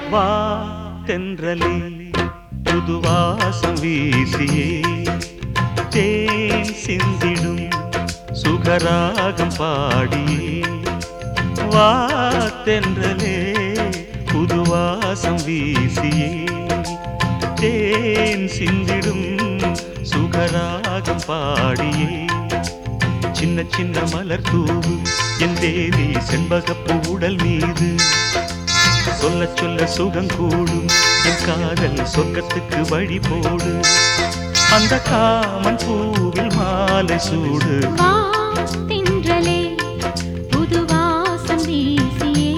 வா தென்றலே புது வாசம் வீசியே தேன் சிந்திடும் சுகராகம் பாடியே வா தென்றலே புது வாசம் வீசியே தேன் சிந்திடும் சுகராகம் பாடியே சின்ன சின்ன மலர் தூவு என் தேவி செண்பகப்பூ உடல் மீது சொல்ல சொல்ல சுகம் கூடும் என் காதல் சொர்க்கத்துக்கு வழி போடு அந்த காமன் பூவில் மாலை சூடு தென்றலே புது வாசம் வீசியே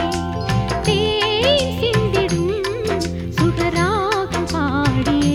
தேன் சிந்திடும் சுகராகம் பாடியே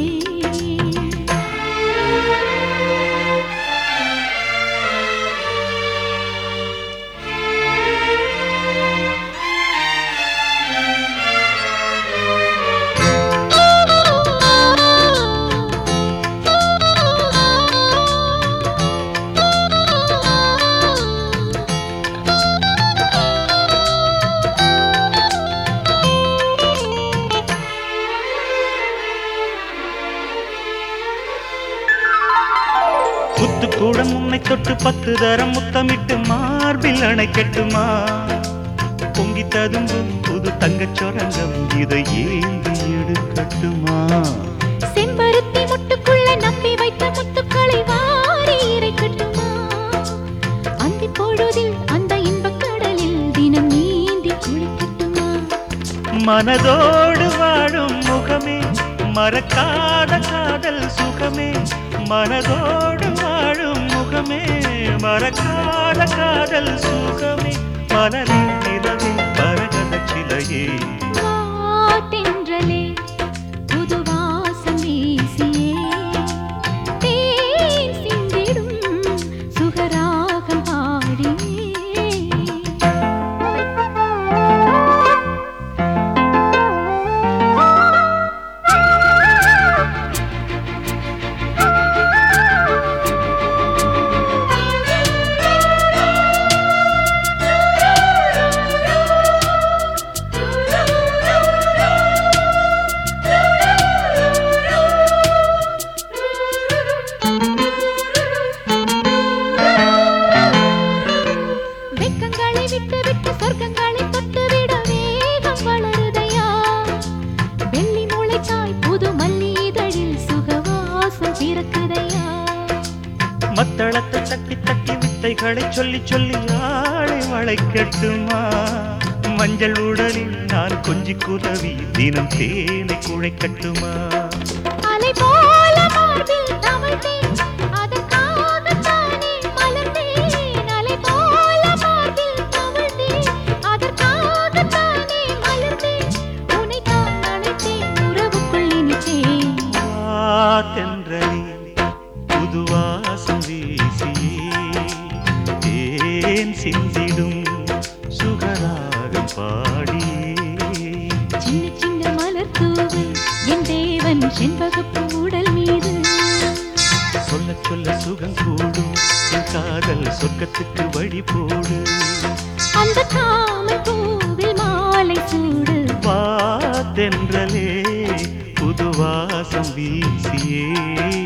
முத்துக்கூடம் உன்னை தொட்டு 10 தரம் முத்தமிட்டு மார்பில் அணைக்கட்டுமா பொங்கி ததும்பும் புது தங்கச் சொரங்கம் இதை ஏந்தி எடுக்கட்டுமா செம்பருத்தி முட்டுக்குள்ள நம்பி வைத்த முத்துக்களை வாரி இறைக்கட்டுமா அந்தி பொழுதில் அந்த இன்பக் கடலில் தினம் நீந்தி குளிக்கட்டுமா மனதோடு வாழும் முகமே மறக்காத காதல் சுகமே மனதோடு வாழும் முகமே மறக்காத காதல் சுகமே மலரின் நிலவே பரகத சிலையே தென்றலே புது வாசம் வீசியே தேன் சிந்திடும் சுகராகம் பாடியே விட்டு விட்டு சொர்க்கங்களை தொட்டுவிட வேகம் வளருதையா வெள்ளி முளைத்தாய் புது மல்லி இதழில் சுகவாசம் பிறக்குதையா மத்தளத்தை தட்டி தட்டி வித்தைகளை சொல்லி சொல்லி ஆளை வளைக்கட்டுமா மஞ்சள் உடலில் நான் கொஞ்சி குதவி தினம் தேனை குழைக்கட்டுமா அலை போல மார்பில் தவழ்ந்தேன் அதற்காகத்தானே மலர்ந்தேன் அலை போல மார்பில் தவழ்ந்தேன் அதற்காகத்தானே மலர்ந்தேன் உன்னைத்தான் அழைத்தேன் உறவுக்குள் இனித்தேன் தென்றலே புது வாசம் வீசியே தேன் சிந்திடும் சுகராகம் பாடியே சின்ன சின்ன மலர் தூவு என் தேவன் செண்பகப்பூ உடல் மீது சொல்ல சொல்ல சுகம் கூடும் என் காதல் சொர்க்கத்துக்கு வழி போடு அந்த காமன் பூவில் மாலை சூடு வா தென்றலே புது வாசம் வீசியே